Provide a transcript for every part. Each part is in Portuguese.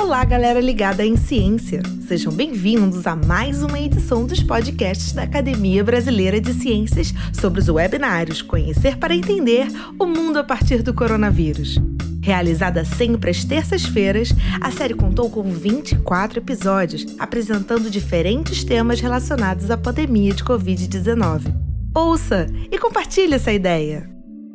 Olá, galera ligada em ciência! Sejam bem-vindos a mais uma edição dos podcasts da Academia Brasileira de Ciências sobre os webinários Conhecer para Entender o Mundo a partir do Coronavírus. Realizada sempre às terças-feiras, a série contou com 24 episódios, apresentando diferentes temas relacionados à pandemia de Covid-19. Ouça e compartilhe essa ideia!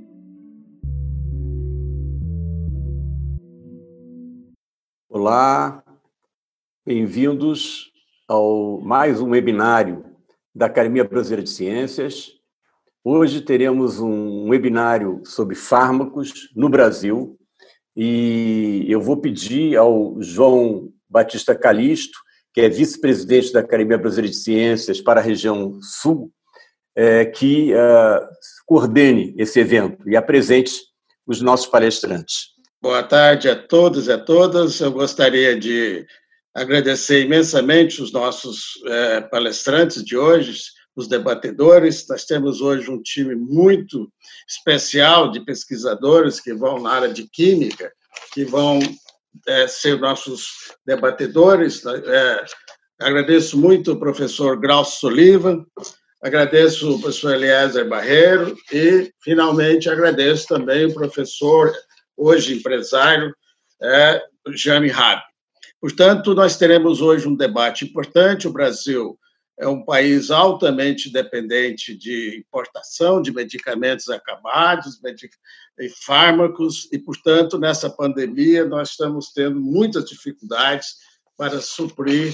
Olá, bem-vindos ao mais um webinário da Academia Brasileira de Ciências. Hoje teremos um webinário sobre fármacos no Brasil e eu vou pedir ao João Batista Calisto, que é vice-presidente da Academia Brasileira de Ciências para a região sul, que coordene esse evento e apresente os nossos palestrantes. Boa tarde a todos e a todas. Eu gostaria de agradecer imensamente os nossos palestrantes de hoje, os debatedores. Nós temos hoje um time muito especial de pesquisadores que vão na área de química, que vão ser nossos debatedores. Agradeço muito o professor Glaucio Sullivan, agradeço o professor Eliezer Barreiro e, finalmente, agradeço também o professor, hoje empresário, Jaime Rabi. Portanto, nós teremos hoje um debate importante. O Brasil é um país altamente dependente de importação de medicamentos acabados, e fármacos, e, portanto, nessa pandemia, nós estamos tendo muitas dificuldades para suprir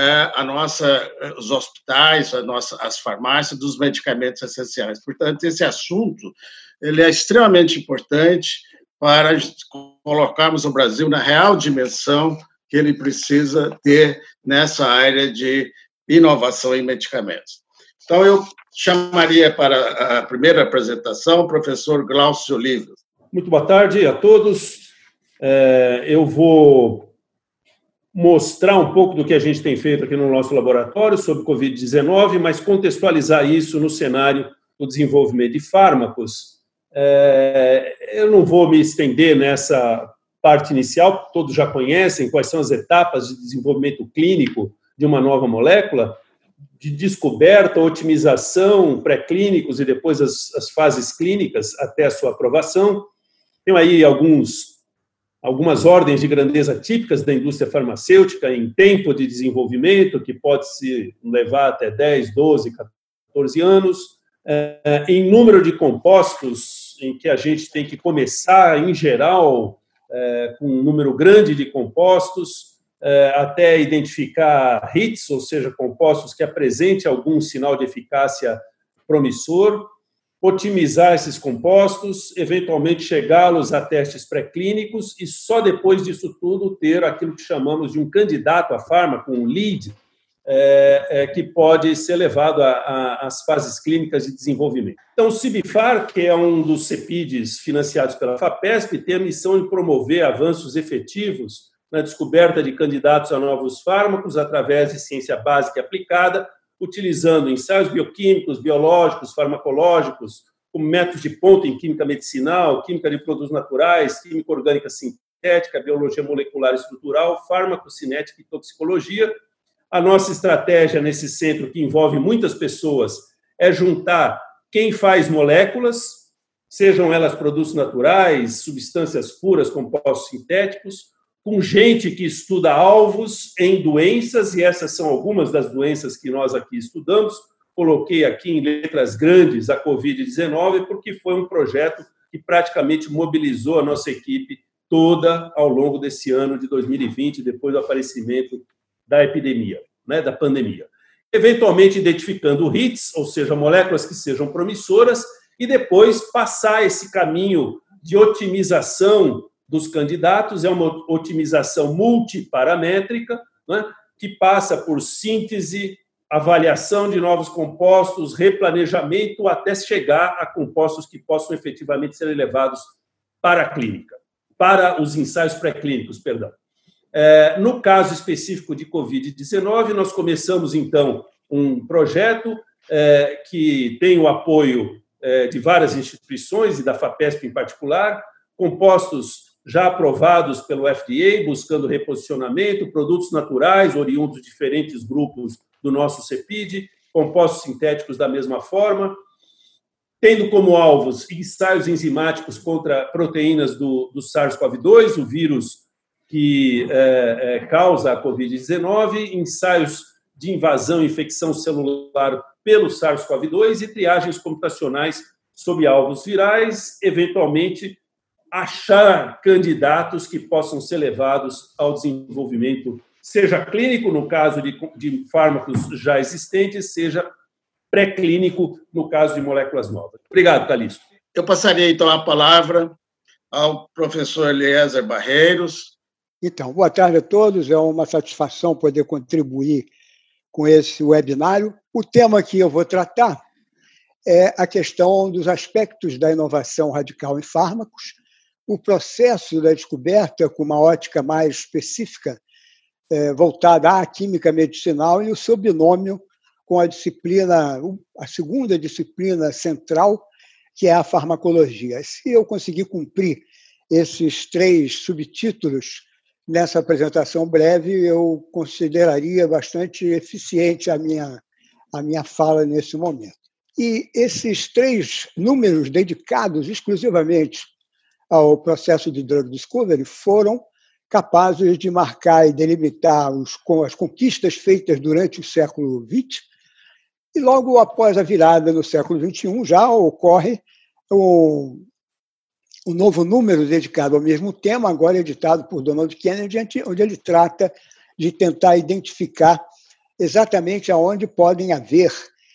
os hospitais, as farmácias dos medicamentos essenciais. Portanto, esse assunto ele é extremamente importante para colocarmos o Brasil na real dimensão que ele precisa ter nessa área de inovação em medicamentos. Então, eu chamaria para a primeira apresentação o professor Glaucio Sullivan. Muito boa tarde a todos. Eu vou mostrar um pouco do que a gente tem feito aqui no nosso laboratório sobre Covid-19, mas contextualizar isso no cenário do desenvolvimento de fármacos. Eu não vou me estender nessa parte inicial, todos já conhecem quais são as etapas de desenvolvimento clínico de uma nova molécula, de descoberta, otimização, pré-clínicos e depois as fases clínicas até a sua aprovação. Tem aí algumas ordens de grandeza típicas da indústria farmacêutica em tempo de desenvolvimento, que pode se levar até 10, 12, 14 anos, em número de compostos, em que a gente tem que começar, em geral, com um número grande de compostos, até identificar hits, ou seja, compostos que apresentem algum sinal de eficácia promissor, otimizar esses compostos, eventualmente chegá-los a testes pré-clínicos e só depois disso tudo ter aquilo que chamamos de um candidato a fármaco, um lead, que pode ser levado às fases clínicas de desenvolvimento. Então, o CIBFAR, que é um dos CEPIDs financiados pela FAPESP, tem a missão de promover avanços efetivos na descoberta de candidatos a novos fármacos através de ciência básica e aplicada, utilizando ensaios bioquímicos, biológicos, farmacológicos, como métodos de ponta em química medicinal, química de produtos naturais, química orgânica sintética, biologia molecular e estrutural, farmacocinética e toxicologia. A nossa estratégia nesse centro, que envolve muitas pessoas, é juntar quem faz moléculas, sejam elas produtos naturais, substâncias puras, compostos sintéticos, com gente que estuda alvos em doenças, e essas são algumas das doenças que nós aqui estudamos. Coloquei aqui em letras grandes a Covid-19, porque foi um projeto que praticamente mobilizou a nossa equipe toda ao longo desse ano de 2020, depois do aparecimento da epidemia, da pandemia. Eventualmente identificando hits, ou seja, moléculas que sejam promissoras, e depois passar esse caminho de otimização dos candidatos. É uma otimização multiparamétrica, que passa por síntese, avaliação de novos compostos, replanejamento, até chegar a compostos que possam efetivamente ser levados para a clínica, para os ensaios pré-clínicos, perdão. No caso específico de Covid-19, nós começamos, então, um projeto que tem o apoio de várias instituições, e da FAPESP em particular, compostos já aprovados pelo FDA, buscando reposicionamento, produtos naturais, oriundos de diferentes grupos do nosso CEPID, compostos sintéticos da mesma forma, tendo como alvos ensaios enzimáticos contra proteínas do SARS-CoV-2, o vírus que causa a Covid-19, ensaios de invasão e infecção celular pelo SARS-CoV-2 e triagens computacionais sob alvos virais, eventualmente achar candidatos que possam ser levados ao desenvolvimento, seja clínico, no caso de fármacos já existentes, seja pré-clínico, no caso de moléculas novas. Obrigado, Calixto. Eu passaria, então, a palavra ao professor Eliezer Barreiros. Então, boa tarde a todos. É uma satisfação poder contribuir com esse webinário. O tema que eu vou tratar é a questão dos aspectos da inovação radical em fármacos, o processo da descoberta com uma ótica mais específica voltada à química medicinal e o seu binômio com a segunda disciplina central, que é a farmacologia. Se eu conseguir cumprir esses 3 subtítulos nessa apresentação breve, eu consideraria bastante eficiente a minha fala nesse momento. E esses 3 números dedicados exclusivamente ao processo de drug discovery foram capazes de marcar e delimitar as conquistas feitas durante o século XX, e logo após a virada no século XXI já ocorre um novo número dedicado ao mesmo tema, agora editado por Donald Kennedy, onde ele trata de tentar identificar exatamente aonde podem haver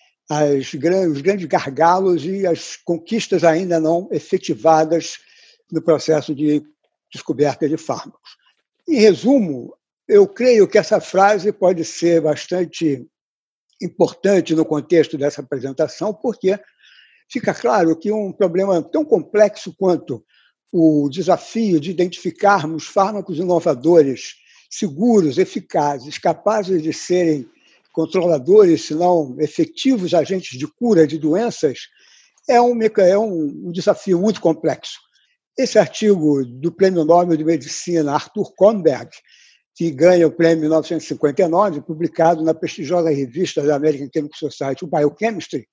os grandes gargalos e as conquistas ainda não efetivadas no processo de descoberta de fármacos. Em resumo, eu creio que essa frase pode ser bastante importante no contexto dessa apresentação, porque fica claro que um problema tão complexo quanto o desafio de identificarmos fármacos inovadores, seguros, eficazes, capazes de serem controladores, se não efetivos agentes de cura de doenças, é um desafio muito complexo. Esse artigo do Prêmio Nobel de Medicina, Arthur Kornberg, que ganha o prêmio em 1959, publicado na prestigiosa revista da American Chemical Society, o Biochemistry,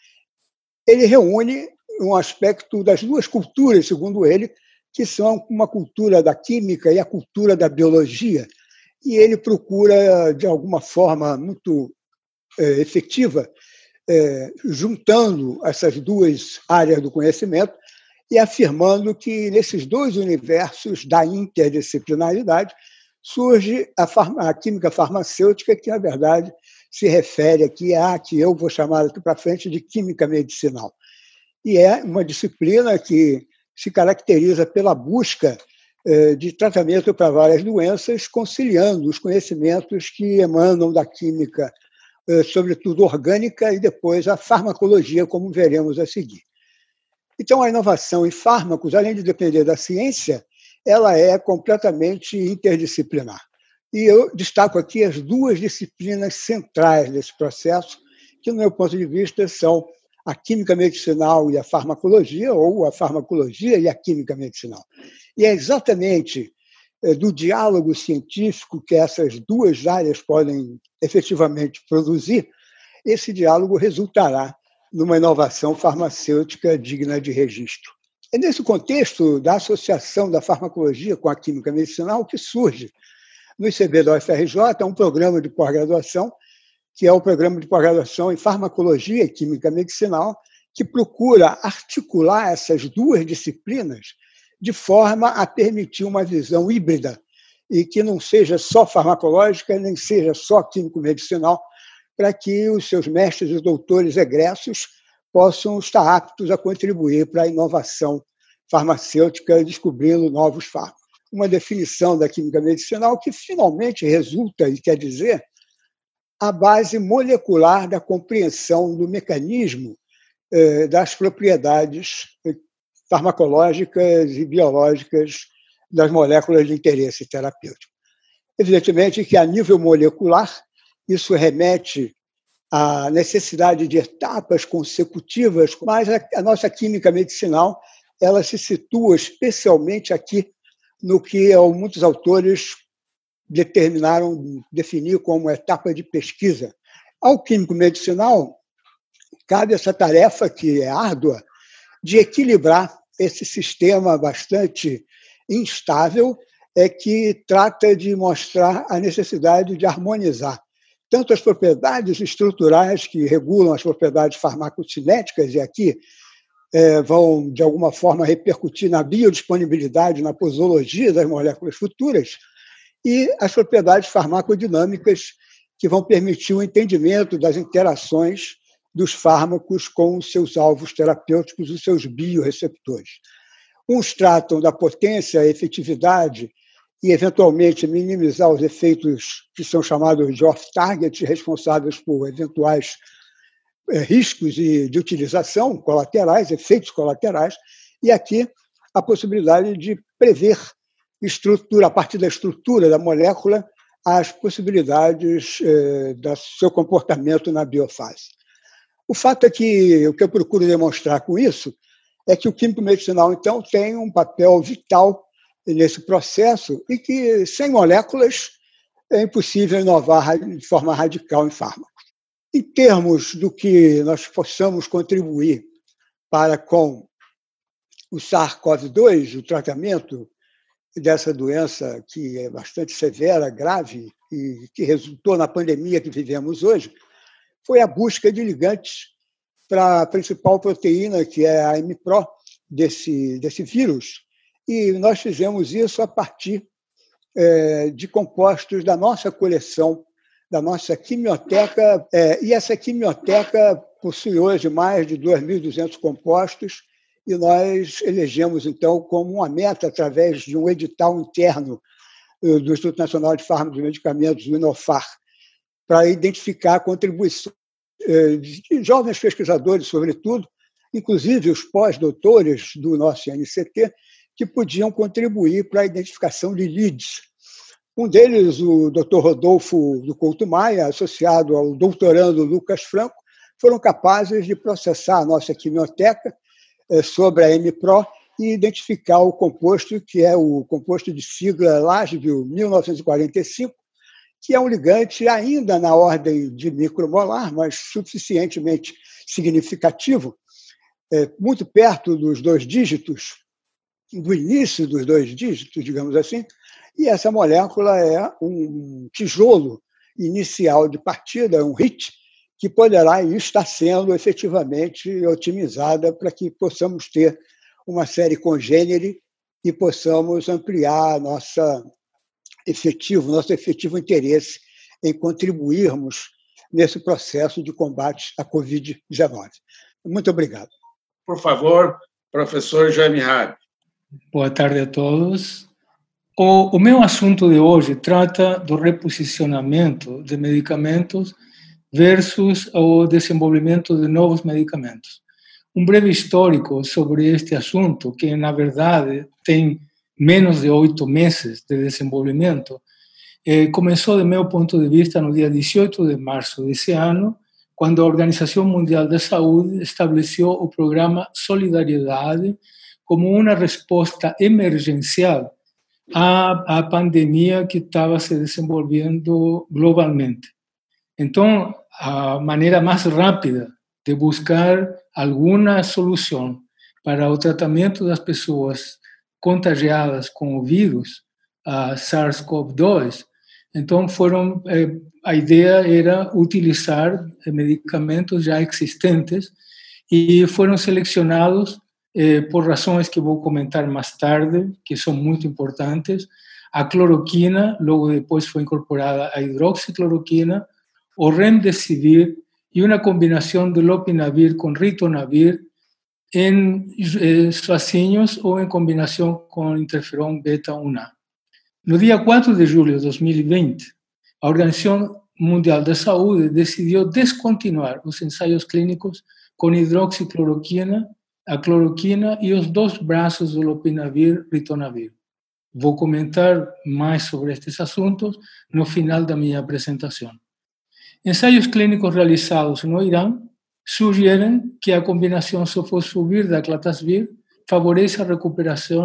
ele reúne um aspecto das 2 culturas, segundo ele, que são uma cultura da química e a cultura da biologia, e ele procura, de alguma forma muito efetiva, juntando essas 2 áreas do conhecimento e afirmando que, nesses 2 universos da interdisciplinaridade, surge a química farmacêutica, que, na verdade, se refere aqui à que eu vou chamar aqui para frente de química medicinal. E é uma disciplina que se caracteriza pela busca de tratamento para várias doenças, conciliando os conhecimentos que emanam da química, sobretudo orgânica, e depois a farmacologia, como veremos a seguir. Então, a inovação em fármacos, além de depender da ciência, ela é completamente interdisciplinar. E eu destaco aqui as 2 disciplinas centrais desse processo, que, no meu ponto de vista, são a química medicinal e a farmacologia, ou a farmacologia e a química medicinal. E é exatamente do diálogo científico que essas 2 áreas podem efetivamente produzir, esse diálogo resultará numa inovação farmacêutica digna de registro. É nesse contexto da associação da farmacologia com a química medicinal que surge no ICB da UFRJ um programa de pós-graduação, que é o Programa de Pós-Graduação em Farmacologia e Química Medicinal, que procura articular essas 2 disciplinas de forma a permitir uma visão híbrida e que não seja só farmacológica, nem seja só químico-medicinal, para que os seus mestres e doutores egressos possam estar aptos a contribuir para a inovação farmacêutica, descobrindo novos fármacos. Uma definição da química medicinal que finalmente resulta, e quer dizer, a base molecular da compreensão do mecanismo das propriedades farmacológicas e biológicas das moléculas de interesse terapêutico. Evidentemente que, a nível molecular, isso remete à necessidade de etapas consecutivas, mas a nossa química medicinal ela se situa especialmente aqui no que muitos autores definir como etapa de pesquisa. Ao químico medicinal, cabe essa tarefa, que é árdua, de equilibrar esse sistema bastante instável, que trata de mostrar a necessidade de harmonizar tanto as propriedades estruturais que regulam as propriedades farmacocinéticas, e aqui vão, de alguma forma, repercutir na biodisponibilidade, na posologia das moléculas futuras, e as propriedades farmacodinâmicas, que vão permitir o entendimento das interações dos fármacos com os seus alvos terapêuticos, os seus biorreceptores. Uns tratam da potência, a efetividade e, eventualmente, minimizar os efeitos que são chamados de off-target, responsáveis por eventuais riscos de utilização colaterais, efeitos colaterais, e aqui a possibilidade de prever a partir da estrutura da molécula, as possibilidades do seu comportamento na biofase. O fato é que o que eu procuro demonstrar com isso é que o químico medicinal, então, tem um papel vital nesse processo e que, sem moléculas, é impossível inovar de forma radical em fármacos. Em termos do que nós possamos contribuir para com o SARS-CoV-2, o tratamento dessa doença que é bastante severa, grave, e que resultou na pandemia que vivemos hoje, foi a busca de ligantes para a principal proteína, que é a MPRO, desse vírus. E nós fizemos isso a partir de compostos da nossa coleção, da nossa quimioteca, e essa quimioteca possui hoje mais de 2.200 compostos, e nós elegemos, então, como uma meta, através de um edital interno do Instituto Nacional de Fármacos e Medicamentos, o INOFAR, para identificar contribuições de jovens pesquisadores, sobretudo, inclusive os pós-doutores do nosso INCT, que podiam contribuir para a identificação de leads. Um deles, o Dr. Rodolfo do Couto Maia, associado ao doutorando Lucas Franco, foram capazes de processar a nossa quimioteca sobre a MPRO e identificar o composto, que é o composto de sigla Lasvil 1945, que é um ligante ainda na ordem de micromolar, mas suficientemente significativo, muito perto dos 2 dígitos, do início dos 2 dígitos, digamos assim, e essa molécula é um tijolo inicial de partida, um HIT, que poderá e está sendo efetivamente otimizada para que possamos ter uma série congênere e possamos ampliar nosso efetivo interesse em contribuirmos nesse processo de combate à Covid-19. Muito obrigado. Por favor, professor Jaime Rabi. Boa tarde a todos. O meu assunto de hoje trata do reposicionamento de medicamentos versus o desenvolvimento de novos medicamentos. Um breve histórico sobre este assunto, que na verdade tem menos de 8 meses de desenvolvimento, começou, do meu ponto de vista, no dia 18 de março desse ano, quando a Organização Mundial da Saúde estabeleceu o programa Solidariedade como uma resposta emergencial à pandemia que estava se desenvolvendo globalmente. Então, a maneira mais rápida de buscar alguma solução para o tratamento das pessoas contagiadas com o vírus, a SARS-CoV-2, então a ideia era utilizar medicamentos já existentes e foram selecionados por razões que vou comentar mais tarde, que são muito importantes. A cloroquina, logo depois foi incorporada a hidroxicloroquina, o remdesivir e uma combinação de lopinavir com ritonavir em sozinhos ou em combinação com interferon beta-1A. No dia 4 de julho de 2020, a Organização Mundial da Saúde decidiu descontinuar os ensaios clínicos com hidroxicloroquina, a cloroquina e os 2 braços do lopinavir ritonavir. Vou comentar mais sobre estes assuntos no final da minha apresentação. Ensaios clínicos realizados no Irã sugerem que a combinação sofosbuvir da Cladesivir favorece a recuperação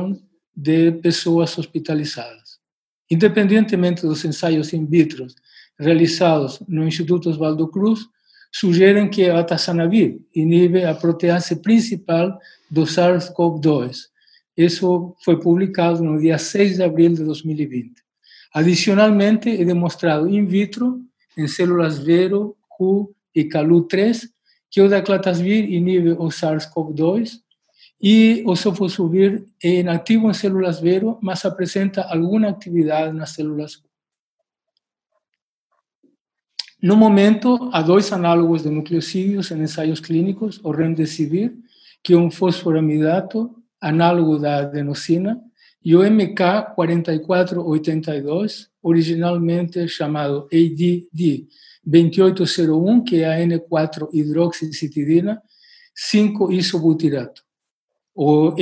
de pessoas hospitalizadas. Independentemente dos ensaios in vitro realizados no Instituto Oswaldo Cruz, sugerem que a atazanavir inibe a protease principal do SARS-CoV-2. Isso foi publicado no dia 6 de abril de 2020. Adicionalmente, é demonstrado in vitro, em células Vero, Hu e Calu-3, que o daclatasvir inibe o SARS-CoV-2 e o sofosbuvir é inativo em células Vero, mas apresenta alguma atividade nas células Hu. No momento, há 2 análogos de nucleosídeos em ensaios clínicos, o remdesivir, que é um fosforamidato, análogo da adenosina, e o MK-4482, originalmente chamado ADD2801, que é a N4-hidroxicitidina, 5-isobutirato. O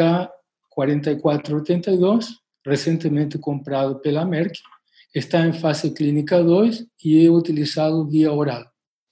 MK-4482, recentemente comprado pela Merck, está em fase clínica 2 e é utilizado via oral.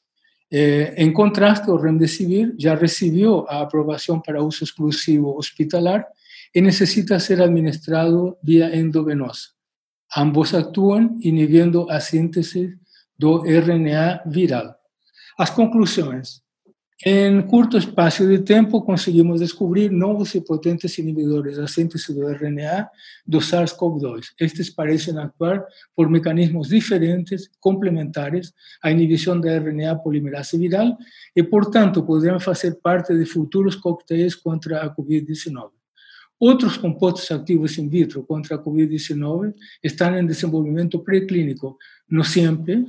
Em contraste, o remdesivir já recebeu a aprovação para uso exclusivo hospitalar e necessita ser administrado via endovenosa. Ambos atuam inibindo a síntese do RNA viral. As conclusões. Em curto espaço de tempo, conseguimos descobrir novos e potentes inibidores da síntese do RNA do SARS-CoV-2. Estes parecem atuar por mecanismos diferentes, complementares à inibição da RNA polimerase viral e, portanto, poderão fazer parte de futuros coquetéis contra a COVID-19. Outros compostos ativos in vitro contra a COVID-19 estão em desenvolvimento pré-clínico no CIEMP,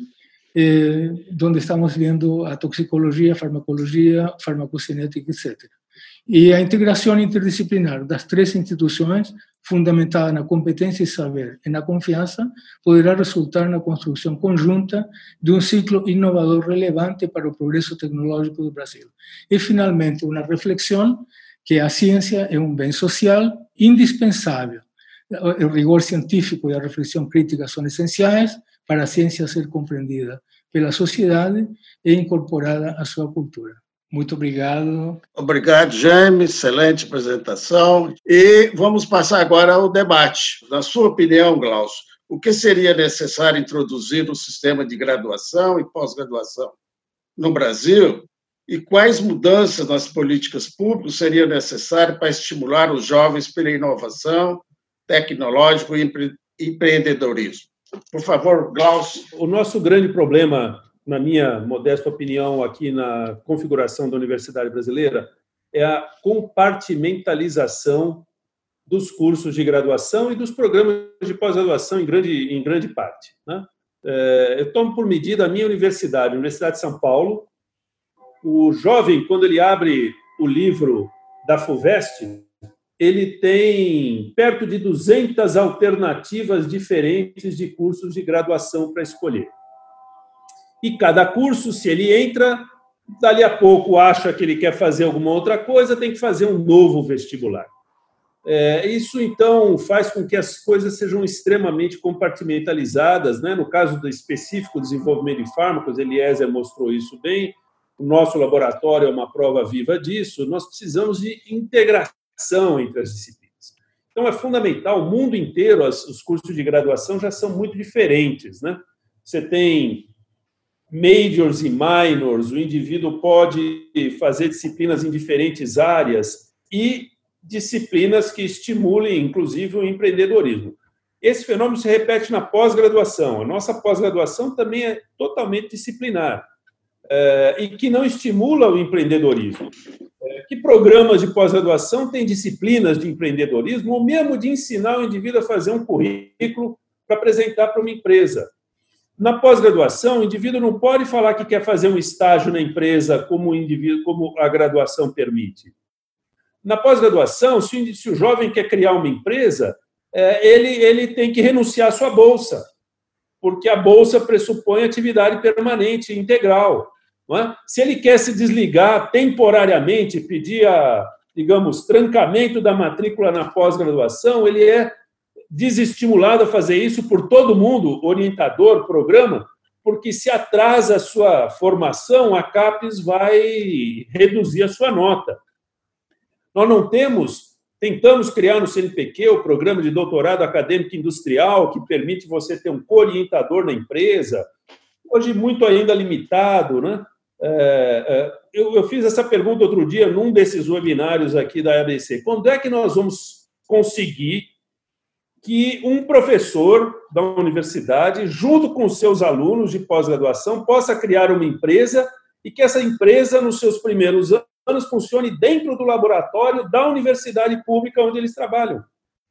onde estamos vendo a toxicologia, farmacologia, farmacocinética, etc. E a integração interdisciplinar das 3 instituições, fundamentada na competência e saber e na confiança, poderá resultar na construção conjunta de um ciclo inovador relevante para o progresso tecnológico do Brasil. E, finalmente, uma reflexão que a ciência é um bem social indispensável. O rigor científico e a reflexão crítica são essenciais para a ciência ser compreendida pela sociedade e incorporada à sua cultura. Muito obrigado. Obrigado, Jaime. Excelente apresentação. E vamos passar agora ao debate. Na sua opinião, Glaucio, o que seria necessário introduzir no sistema de graduação e pós-graduação no Brasil e quais mudanças nas políticas públicas seriam necessárias para estimular os jovens pela inovação, tecnológico e empreendedorismo? Por favor, Glaucio. O nosso grande problema, na minha modesta opinião, aqui na configuração da Universidade Brasileira, é a compartimentalização dos cursos de graduação e dos programas de pós-graduação em grande parte, né? Eu tomo por medida a minha universidade, a Universidade de São Paulo. O jovem, quando ele abre o livro da FUVEST, ele tem perto de 200 alternativas diferentes de cursos de graduação para escolher. E cada curso, se ele entra, dali a pouco acha que ele quer fazer alguma outra coisa, tem que fazer um novo vestibular. Isso, então, faz com que as coisas sejam extremamente compartimentalizadas, né? No caso do específico desenvolvimento de fármacos, Eliezer mostrou isso bem, o nosso laboratório é uma prova viva disso, nós precisamos de integração entre as disciplinas. Então, é fundamental, o mundo inteiro, os cursos de graduação já são muito diferentes, né? Você tem majors e minors, o indivíduo pode fazer disciplinas em diferentes áreas e disciplinas que estimulem, inclusive, o empreendedorismo. Esse fenômeno se repete na pós-graduação. A nossa pós-graduação também é totalmente disciplinar e que não estimula o empreendedorismo. Que programas de pós-graduação têm disciplinas de empreendedorismo ou mesmo de ensinar o indivíduo a fazer um currículo para apresentar para uma empresa? Na pós-graduação, o indivíduo não pode falar que quer fazer um estágio na empresa como a graduação permite. Na pós-graduação, se o jovem quer criar uma empresa, ele tem que renunciar à sua bolsa, porque a bolsa pressupõe atividade permanente, integral. Não é? Se ele quer se desligar temporariamente, pedir digamos, trancamento da matrícula na pós-graduação, ele é desestimulado a fazer isso por todo mundo, orientador, programa, porque se atrasa a sua formação, a CAPES vai reduzir a sua nota. Nós não temos Tentamos criar no CNPq o programa de doutorado acadêmico industrial, que permite você ter um co-orientador na empresa, hoje muito ainda limitado, né? Eu fiz essa pergunta outro dia num desses webinários aqui da ABC. Quando é que nós vamos conseguir que um professor da universidade, junto com seus alunos de pós-graduação, possa criar uma empresa e que essa empresa, nos seus primeiros anos, funcione dentro do laboratório da universidade pública onde eles trabalham?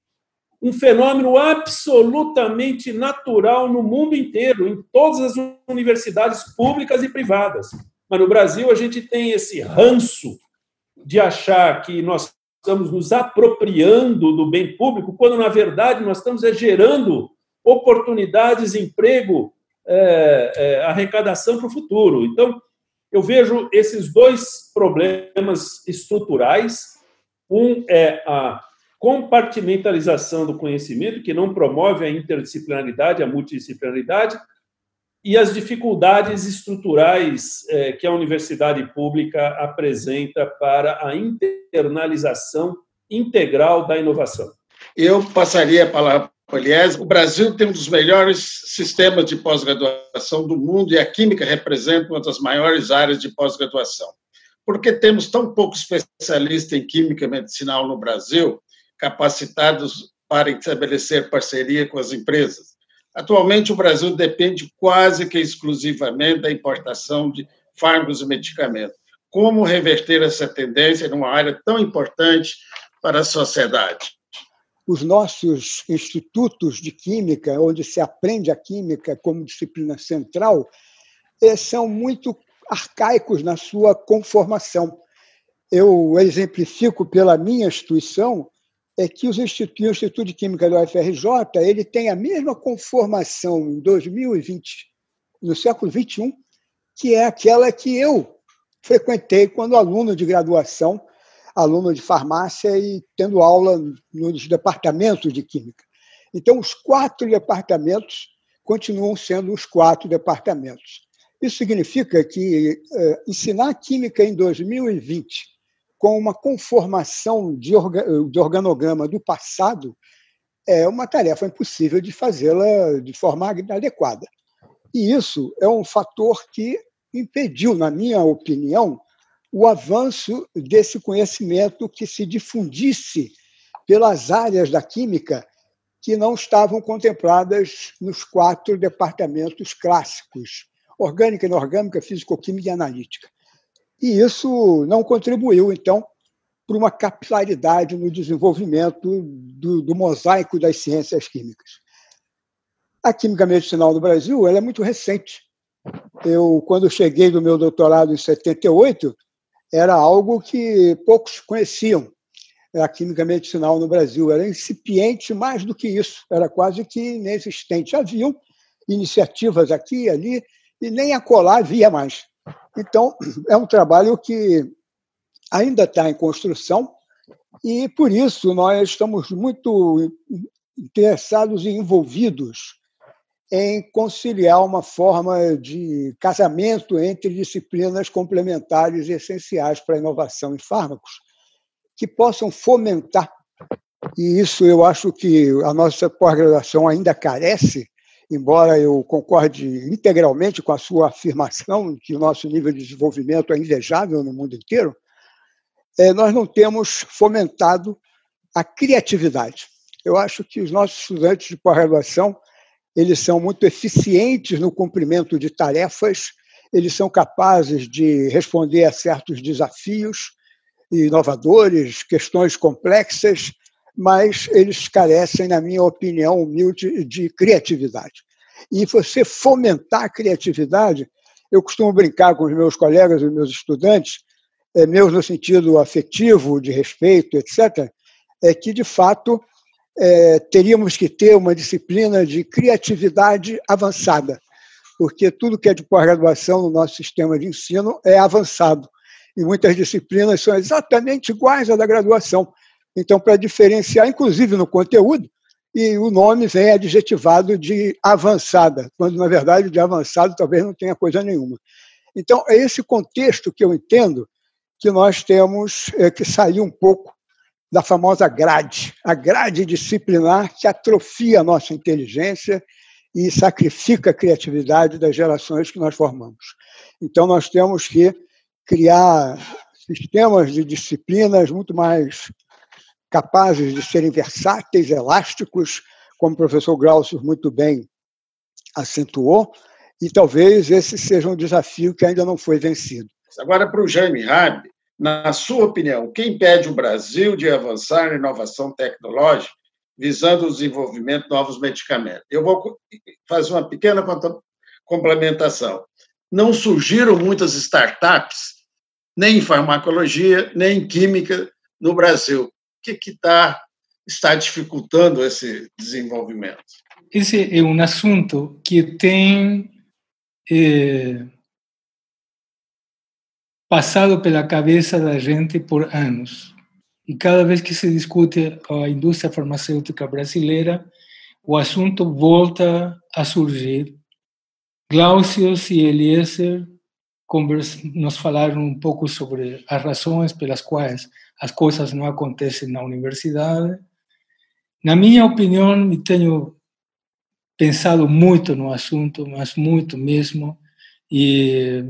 Um fenômeno absolutamente natural no mundo inteiro, em todas as universidades públicas e privadas. Mas no Brasil a gente tem esse ranço de achar que nós estamos nos apropriando do bem público, quando, na verdade, nós estamos gerando oportunidades, emprego, arrecadação para o futuro. Então, eu vejo esses dois problemas estruturais. Um é a compartimentalização do conhecimento, que não promove a interdisciplinaridade, a multidisciplinaridade, e as dificuldades estruturais que a universidade pública apresenta para a internalização integral da inovação. Eu passaria a palavra para o Eliezer. O Brasil tem um dos melhores sistemas de pós-graduação do mundo e a química representa uma das maiores áreas de pós-graduação. Por que temos tão poucos especialistas em química medicinal no Brasil, capacitados para estabelecer parceria com as empresas? Atualmente, o Brasil depende quase que exclusivamente da importação de fármacos e medicamentos. Como reverter essa tendência numa área tão importante para a sociedade? Os nossos institutos de química, onde se aprende a química como disciplina central, são muito arcaicos na sua conformação. Eu exemplifico pela minha instituição que o Instituto de Química da UFRJ ele tem a mesma conformação em 2020, no século XXI, que é aquela que eu frequentei quando aluno de graduação, aluno de farmácia e tendo aula nos departamentos de química. Então, os 4 departamentos continuam sendo os 4 departamentos. Isso significa que ensinar química em 2020 com uma conformação de organograma do passado é uma tarefa impossível de fazê-la de forma adequada. E isso é um fator que impediu, na minha opinião, o avanço desse conhecimento que se difundisse pelas áreas da química que não estavam contempladas nos 4 departamentos clássicos: orgânica, inorgânica, físico-química e analítica. E isso não contribuiu, então, para uma capilaridade no desenvolvimento do mosaico das ciências químicas. A química medicinal no Brasil ela é muito recente. Quando cheguei do meu doutorado em 78, era algo que poucos conheciam. A química medicinal no Brasil era incipiente, mais do que isso, era quase que inexistente. Haviam iniciativas aqui e ali, e nem acolá havia mais. Então, é um trabalho que ainda está em construção e, por isso, nós estamos muito interessados e envolvidos em conciliar uma forma de casamento entre disciplinas complementares e essenciais para a inovação em fármacos que possam fomentar, e isso eu acho que a nossa pós-graduação ainda carece, embora eu concorde integralmente com a sua afirmação que o nosso nível de desenvolvimento é invejável no mundo inteiro, nós não temos fomentado a criatividade. Eu acho que os nossos estudantes de pós-graduação eles são muito eficientes no cumprimento de tarefas, eles são capazes de responder a certos desafios inovadores, questões complexas, mas eles carecem, na minha opinião humilde, de criatividade. E você fomentar a criatividade, eu costumo brincar com os meus colegas e meus estudantes, meus no sentido afetivo, de respeito, etc., é que, de fato, teríamos que ter uma disciplina de criatividade avançada, porque tudo que é de pós-graduação no nosso sistema de ensino é avançado, e muitas disciplinas são exatamente iguais à da graduação. Então, para diferenciar, inclusive no conteúdo, e o nome vem adjetivado de avançada, quando, na verdade, de avançado talvez não tenha coisa nenhuma. Então, é esse contexto que eu entendo que nós temos que sair um pouco da famosa grade, a grade disciplinar que atrofia a nossa inteligência e sacrifica a criatividade das gerações que nós formamos. Então, nós temos que criar sistemas de disciplinas muito mais capazes de serem versáteis, elásticos, como o professor Glaucio muito bem acentuou, e talvez esse seja um desafio que ainda não foi vencido. Agora, para o Jaime Rabi, na sua opinião, o que impede o Brasil de avançar em inovação tecnológica visando o desenvolvimento de novos medicamentos? Eu vou fazer uma pequena complementação. Não surgiram muitas startups, nem em farmacologia, nem em química no Brasil. O que está dificultando esse desenvolvimento? Esse é um assunto que tem passado pela cabeça da gente por anos. E cada vez que se discute a indústria farmacêutica brasileira, o assunto volta a surgir. Glaucio e Eliezer nos falaram um pouco sobre as razões pelas quais as coisas não acontecem na universidade. Na minha opinião, e tenho pensado muito no assunto, mas muito mesmo, e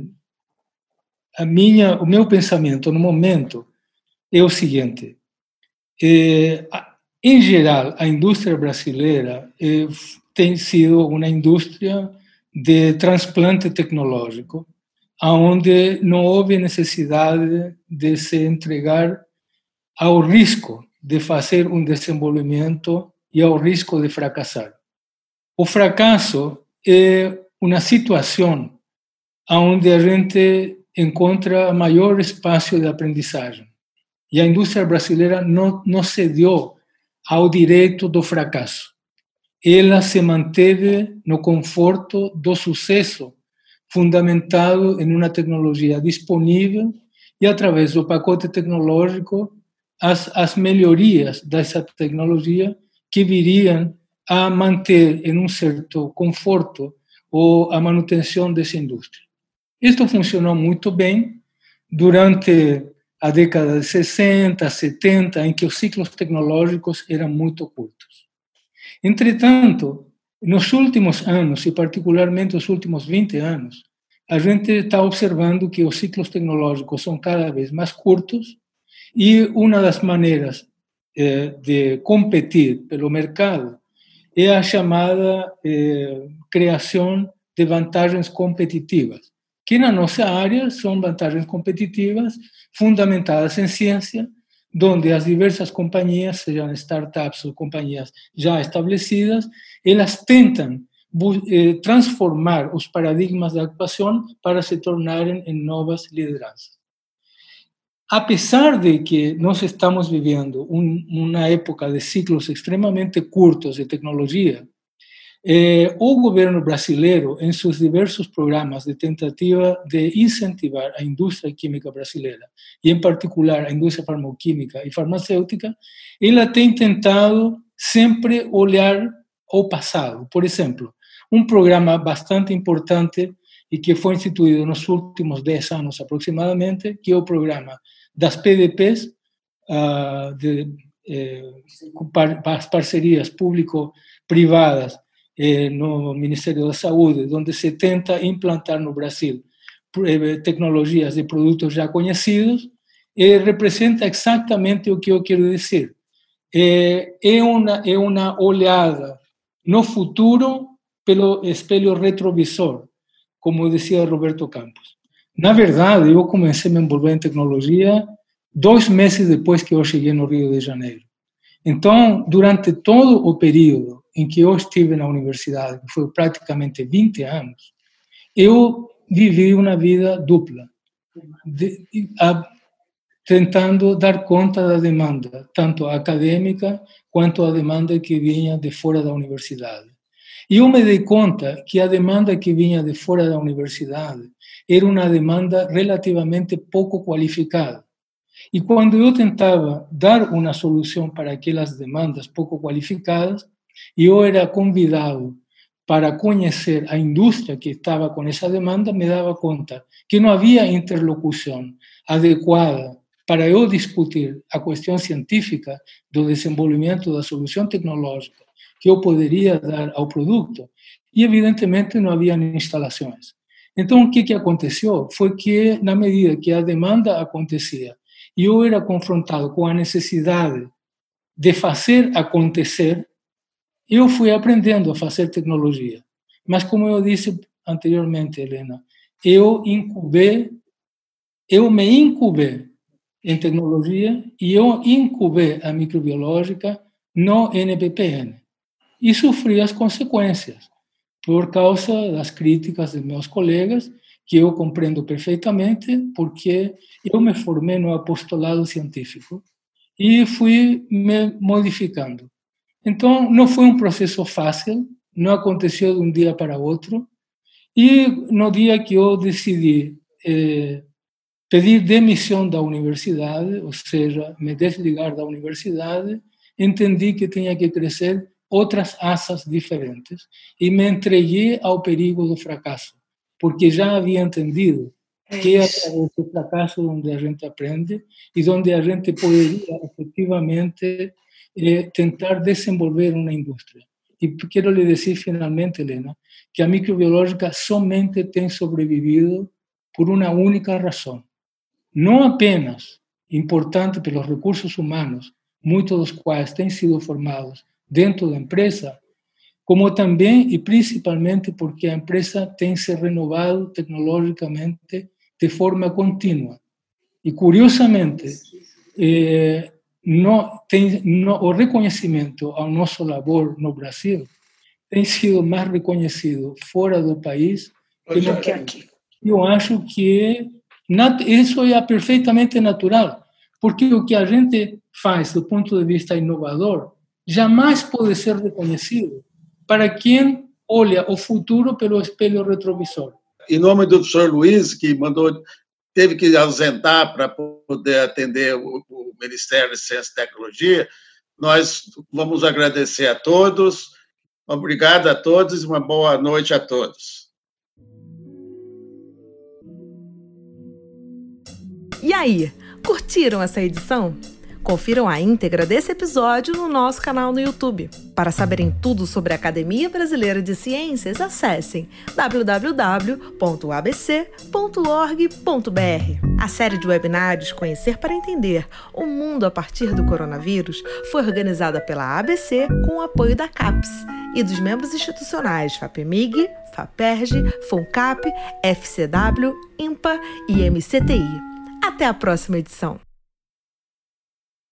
o meu pensamento no momento é o seguinte: em geral, a indústria brasileira tem sido uma indústria de transplante tecnológico, onde não houve necessidade de se entregar ao risco de fazer um desenvolvimento e ao risco de fracassar. O fracasso é uma situação onde a gente encontra maior espaço de aprendizagem. E a indústria brasileira não cedeu ao direito do fracasso. Ela se manteve no conforto do sucesso, fundamentado em uma tecnologia disponível e, através do pacote tecnológico, as melhorias dessa tecnologia que viriam a manter em um certo conforto ou a manutenção dessa indústria. Isto funcionou muito bem durante a década de 60, 70, em que os ciclos tecnológicos eram muito curtos. Entretanto, nos últimos anos, e particularmente os últimos 20 anos, a gente está observando que os ciclos tecnológicos são cada vez mais curtos e uma das maneiras de competir pelo mercado é a chamada criação de vantagens competitivas, que na nossa área são vantagens competitivas fundamentadas em ciência, onde as diversas companhias, sejam startups ou companhias já estabelecidas, elas tentam transformar os paradigmas da ocupação para se tornarem em novas lideranças. Apesar de que nós estamos vivendo uma época de ciclos extremamente curtos de tecnologia, o governo brasileiro, em seus diversos programas de tentativa de incentivar a indústria química brasileira, e em particular a indústria farmacêutica e farmacêutica, ela tem tentado sempre olhar ao passado. Por exemplo, um programa bastante importante e que foi instituído nos últimos 10 anos aproximadamente, que é o programa das PDPs, as parcerias público-privadas no Ministério da Saúde, onde se tenta implantar no Brasil tecnologias de produtos já conhecidos, representa exatamente o que eu quero dizer. É uma olhada no futuro pelo espelho retrovisor, como dizia Roberto Campos. Na verdade, eu comecei a me envolver em tecnologia 2 meses depois que eu cheguei no Rio de Janeiro. Então, durante todo o período em que eu estive na universidade, que foi praticamente 20 anos, eu vivi uma vida dupla, tentando dar conta da demanda, tanto acadêmica quanto a demanda que vinha de fora da universidade. E eu me dei conta que a demanda que vinha de fora da universidade era uma demanda relativamente pouco qualificada. E quando eu tentava dar uma solução para aquelas demandas pouco qualificadas, eu era convidado para conhecer a indústria que estava com essa demanda, me dava conta que não havia interlocução adequada para eu discutir a questão científica do desenvolvimento da solução tecnológica que eu poderia dar ao produto, e evidentemente não havia instalações. Então, o que aconteceu foi que, na medida que a demanda acontecia e eu era confrontado com a necessidade de fazer acontecer, eu fui aprendendo a fazer tecnologia. Mas, como eu disse anteriormente, Helena, eu me incubei em tecnologia e eu incubei a microbiológica no NPPN. E sofri as consequências por causa das críticas de meus colegas, que eu compreendo perfeitamente, porque eu me formei no apostolado científico e fui me modificando. Então, não foi um processo fácil, não aconteceu de um dia para outro, e no dia que eu decidi pedir demissão da universidade, ou seja, me desligar da universidade, entendi que tinha que crescer outras asas diferentes e me entreguei ao perigo do fracasso, porque já havia entendido que é através do fracasso onde a gente aprende e onde a gente poderia efetivamente tentar desenvolver uma indústria. E quero lhe dizer finalmente, Helena, que a microbiológica somente tem sobrevivido por uma única razão. Não apenas importante pelos recursos humanos, muitos dos quais têm sido formados dentro da empresa, como também e principalmente porque a empresa tem se renovado tecnologicamente de forma contínua. E, curiosamente, o reconhecimento ao nosso labor no Brasil tem sido mais reconhecido fora do país que no país. Eu acho que isso é perfeitamente natural, porque o que a gente faz do ponto de vista inovador jamais pode ser reconhecido para quem olha o futuro pelo espelho retrovisor. Em nome do professor Luiz, que teve que ausentar para poder atender o Ministério de Ciência e Tecnologia, nós vamos agradecer a todos. Obrigado a todos e uma boa noite a todos. E aí, curtiram essa edição? Confiram a íntegra desse episódio no nosso canal no YouTube. Para saberem tudo sobre a Academia Brasileira de Ciências, acessem www.abc.org.br. A série de webinários Conhecer para Entender o Mundo a Partir do Coronavírus foi organizada pela ABC com o apoio da CAPES e dos membros institucionais FAPEMIG, FAPERJ, FONCAP, FCW, INPA e MCTI. Até a próxima edição!